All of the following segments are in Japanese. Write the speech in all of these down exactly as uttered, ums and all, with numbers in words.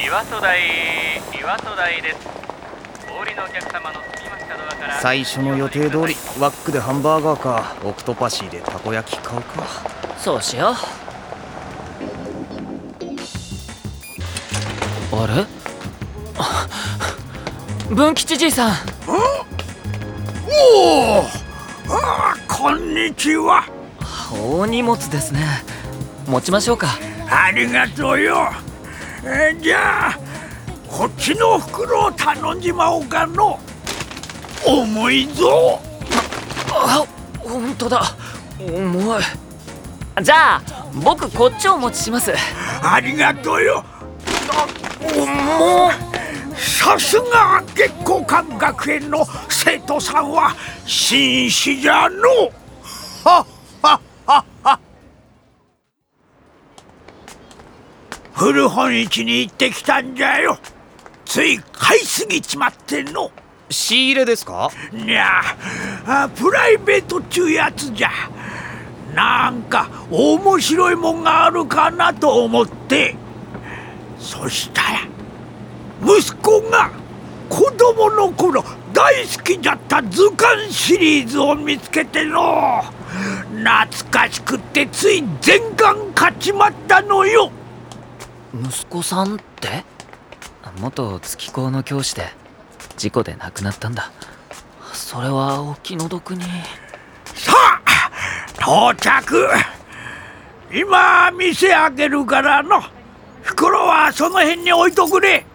岩戸台、岩戸台です。お降りのお客様の済みましたドアから。 最初の予定通りワックでハンバーガーかオクトパシーでたこ焼き買うか。 そうしよう。あれ、文吉じいさん。 おお、あ、こんにちは。 大荷物ですね。持ちましょうか。 ありがとうよ。えじゃあこっちの袋を頼んじまおうかの。重いぞ。 あ、ほんとだ、重い。じゃあ僕こっちをお持ちします。 ありがとうよ。もうさすが月光館学園の生徒さんは紳士じゃの。はっはっはっは。古本市に行ってきたんじゃよ。つい買いすぎちまっての。 仕入れですか？ いやあ、プライベートっちゅうやつじゃ。なんか面白いもんがあるかなと思って。そしたら息子が子供の頃大好きだった図鑑シリーズを見つけての。懐かしくってつい全巻買っちまったのよ。 息子さんって？元月高の教師で事故で亡くなったんだ。それはお気の毒に。 さあ到着。今店開けるからの。袋はその辺に置いとくれ。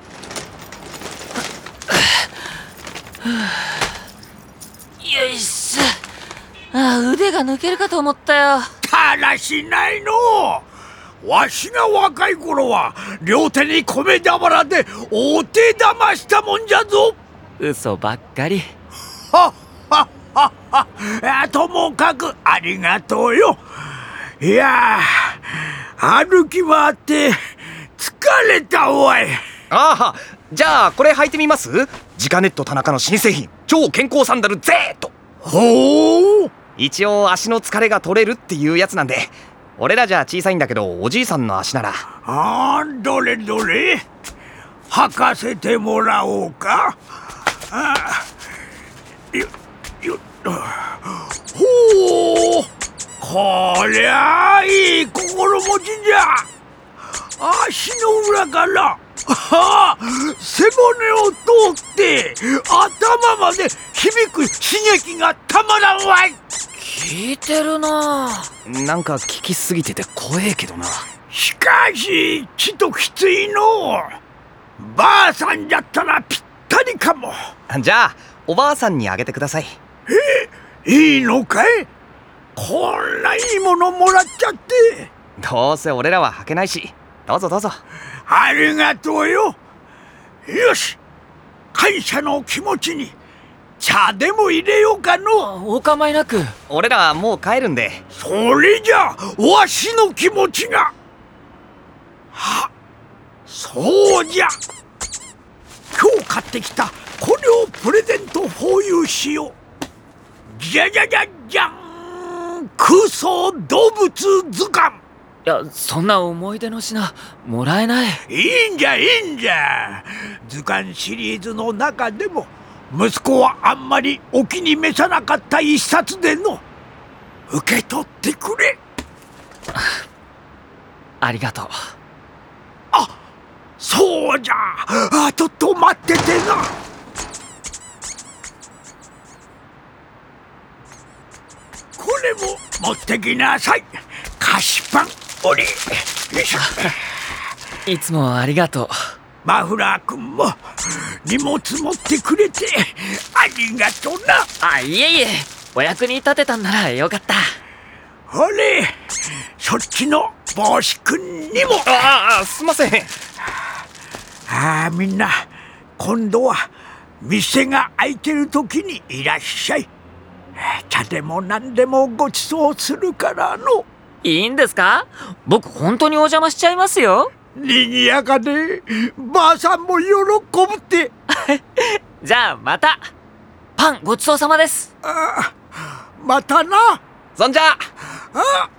よいしょ。あ、腕が抜けるかと思ったよ。 たらしないの。わしが若い頃は両手に米俵でお手玉したもんじゃぞ。 嘘ばっかり。 はっはっはっは。ともかくありがとうよ。いや歩き回って疲れたわい。 ああ、じゃあこれ履いてみます？ジカネット田中の新製品超健康サンダル Z。 ほう、 一応足の疲れが取れるっていうやつなんで。俺らじゃ小さいんだけどおじいさんの足なら。 あー、どれどれ履かせてもらおうか。あよよほう、こりゃあいい心持ちじゃ。足の裏からあ背骨を通って頭まで響く刺激がたまらんわい。 聞いてるな。 なんか聞きすぎてて怖えけどな。 しかしちときついの。ばあさんじゃったらぴったりかも。 じゃあおばあさんにあげてください。 え、いいのかい？こんないいものもらっちゃって。 どうせ俺らは履けないし。どうぞどうぞ。 ありがとうよ。よし、感謝の気持ちに茶でも入れようかの。 お構いなく。 俺らはもう帰るんで。 それじゃわしの気持ちが。は、そうじゃ。今日買ってきたこれをプレゼントフォーユーしよう。じゃじゃじゃじゃん、空想動物図鑑。 いや、そんな思い出の品もらえない。 いいんじゃいいんじゃ。図鑑シリーズの中でも息子はあんまりお気に召さなかった一冊での。受け取ってくれ。 ありがとう。 あ、そうじゃ。あ、ちょっと待っててな。これも持ってきなさい。菓子パンおり。よいしょ。 いつもありがとう。 マフラー君も荷物持ってくれてありがとうな。 あ、いえいえ、お役に立てたんならよかった。 ほれ、そっちの帽子くんにも。 ああ、すいません。 ああ、みんな今度は店が開いてる時にいらっしゃい。茶でも何でもごちそうするからの。 いいんですか？僕本当にお邪魔しちゃいますよ。 にぎやかでばあさんも喜ぶってじゃあまた。パンごちそうさまです。 あ、またな。 そんじゃ。 あ。